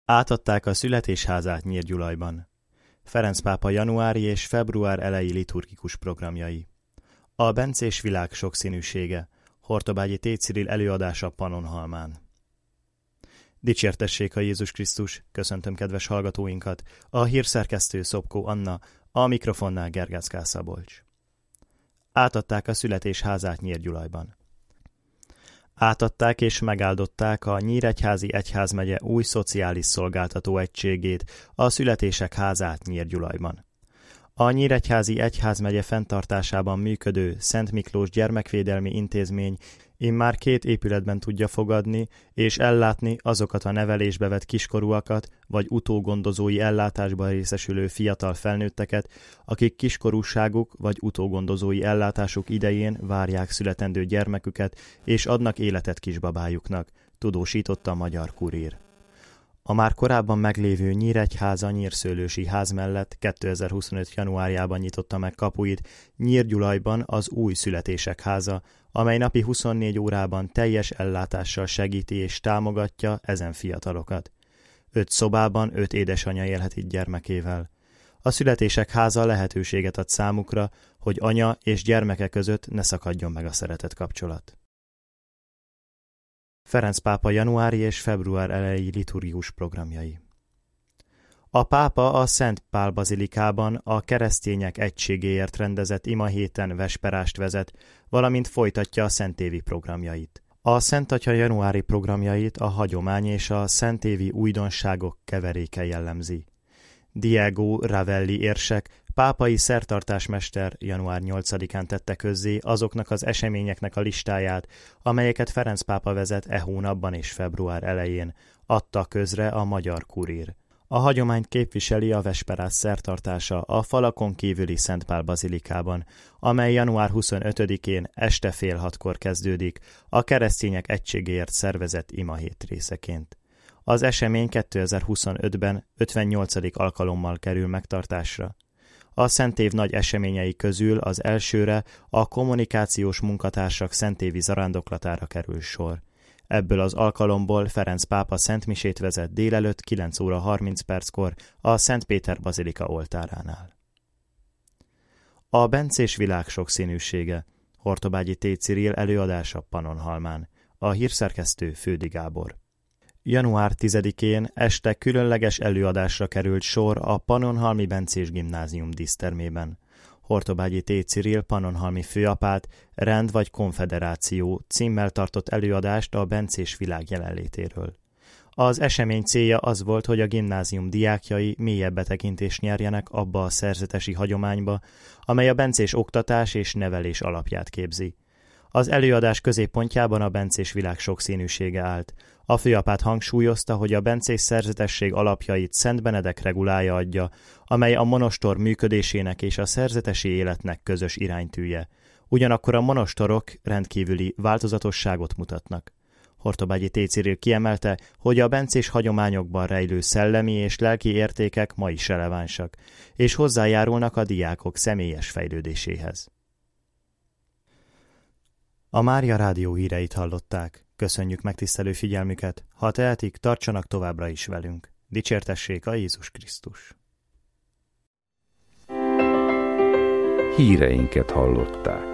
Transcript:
Átadták a születésházát Nyírgyulajban. Ferenc pápa januári és február eleji liturgikus programjai. A bencés világ sokszínűsége. Hortobágyi T. Cirill előadása Pannonhalmán. Dicsértessék a Jézus Krisztus, köszöntöm kedves hallgatóinkat, a hírszerkesztő Szopkó Anna, a mikrofonnál Gergász Kászabolcs. Átadták a születésházát Nyírgyulajban. Átadták és megáldották a Nyíregyházi Egyházmegye új szociális szolgáltató egységét, a Születések házát Nyírgyulajban. A Nyíregyházi Egyházmegye fenntartásában működő Szent Miklós Gyermekvédelmi Intézmény immár 2 épületben tudja fogadni és ellátni azokat a nevelésbe vett kiskorúakat vagy utógondozói ellátásban részesülő fiatal felnőtteket, akik kiskorúságuk vagy utógondozói ellátásuk idején várják születendő gyermeküket és adnak életet kisbabájuknak, tudósította a Magyar Kurír. A már korábban meglévő Nyíregyháza Nyírszőlősi ház mellett 2025. januárjában nyitotta meg kapuit Nyírgyulajban az új Születések háza, amely napi 24 órában teljes ellátással segíti és támogatja ezen fiatalokat. 5 szobában 5 édesanyja élhet itt gyermekével. A Születések háza lehetőséget ad számukra, hogy anya és gyermeke között ne szakadjon meg a szeretet kapcsolat. Ferenc pápa januári és február eleji liturgikus programjai. A pápa a Szent Pál bazilikában a keresztények egységéért rendezett imahéten vesperást vezet, valamint folytatja a szentévi programjait. A Szent Atya januári programjait a hagyomány és a szentévi újdonságok keveréke jellemzi. Diego Ravelli érsek, pápai szertartásmester január 8-án tette közzé azoknak az eseményeknek a listáját, amelyeket Ferenc pápa vezet e hónapban és február elején, adta közre a Magyar Kurír. A hagyományt képviseli a vesperás szertartása a falakon kívüli Szent Pál bazilikában, amely január 25-én este fél 6-kor kezdődik, a keresztények egységéért szervezett imahét részeként. Az esemény 2025-ben 58. alkalommal kerül megtartásra. A szentév nagy eseményei közül az elsőre a kommunikációs munkatársak szentévi zarándoklatára kerül sor. Ebből az alkalomból Ferenc pápa szentmisét vezet délelőtt 9 óra 30 perckor a Szent Péter bazilika oltáránál. A bencés világ sokszínűsége. Hortobágyi T. Cirill előadása Pannonhalmán. A hírszerkesztő Fődi Gábor. Január 10-én este különleges előadásra került sor a Pannonhalmi Bencés Gimnázium dísztermében. Hortobágyi T. Cirill pannonhalmi főapát Rend vagy konfederáció címmel tartott előadást a bencés világ jelenlétéről. Az esemény célja az volt, hogy a gimnázium diákjai mélyebb betekintést nyerjenek abba a szerzetesi hagyományba, amely a bencés oktatás és nevelés alapját képzi. Az előadás középpontjában a bencés világ sokszínűsége állt. A főapát hangsúlyozta, hogy a bencés szerzetesség alapjait Szent Benedek regulája adja, amely a monostor működésének és a szerzetesi életnek közös iránytűje. Ugyanakkor a monostorok rendkívüli változatosságot mutatnak. Hortobágyi T. Cirill kiemelte, hogy a bencés hagyományokban rejlő szellemi és lelki értékek ma is relevánsak, és hozzájárulnak a diákok személyes fejlődéséhez. A Mária Rádió híreit hallották. Köszönjük megtisztelő figyelmüket, ha tehetik, tartsanak továbbra is velünk. Dicsértessék a Jézus Krisztus! Híreinket hallották.